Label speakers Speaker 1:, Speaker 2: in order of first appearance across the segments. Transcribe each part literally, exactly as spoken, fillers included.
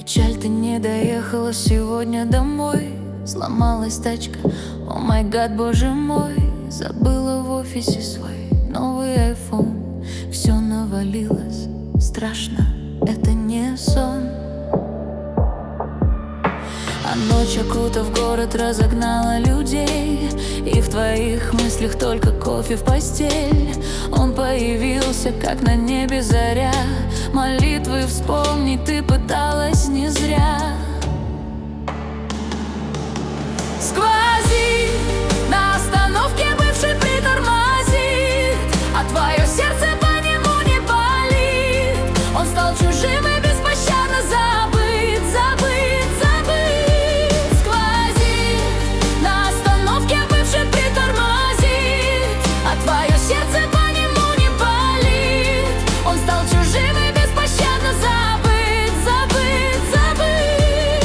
Speaker 1: Печаль, ты не доехала сегодня домой. Сломалась тачка, о май гад, боже мой. Забыла в офисе свой новый айфон. Все навалилось, страшно, это не сон. А ночь, окутав город, разогнала людей. И в твоих мыслях только кофе в постель. Он появился, как на небе заря. Молитвы вспомнить ты пыталась не зря. Сквозит, на остановке бывший притормозит, а твое сердце по нему не болит. Он стал чужим и беспощадно забыт, забыт, забыт. Сквозит, на остановке бывший притормозит, а твое сердце по нему не болит. Он стал чужим и беспощадно забыт, забыт, забыт.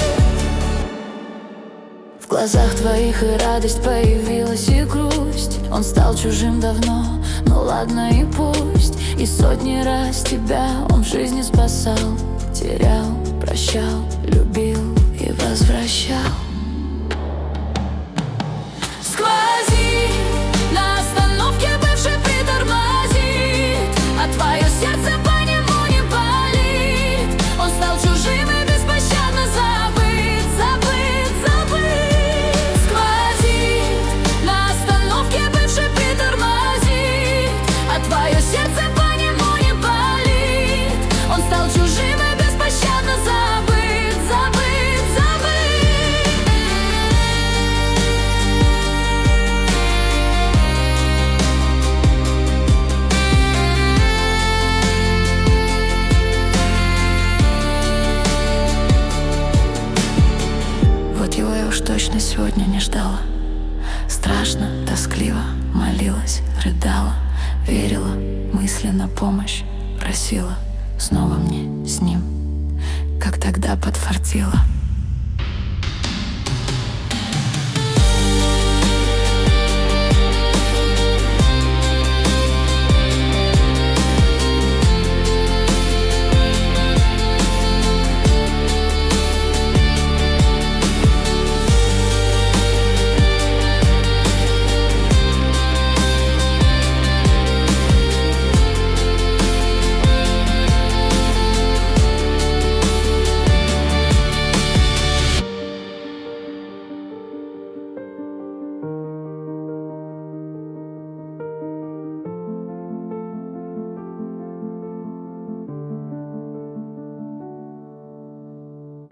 Speaker 1: В глазах твоих и радость появилась, и грусть. Он стал чужим давно, ну ладно и пусть. И сотни раз тебя он в жизни спасал, терял, прощал, любил и возвращал. Сквозит, на остановке бывший притормозит, а твое сердце по нему не болит. Он стал чужим и беспощадно забыт, забыт, забыт. Сквозит, на остановке бывший притормозит, а твое сердце по нему не болит. Он стал чужим и беспощадно забыт, забыт, забыт. Вот его я уж точно сегодня не ждала. Страшно, тоскливо, молилась, рыдала, верила, мысленно помощь просила. Снова мне с ним, как тогда, подфартило.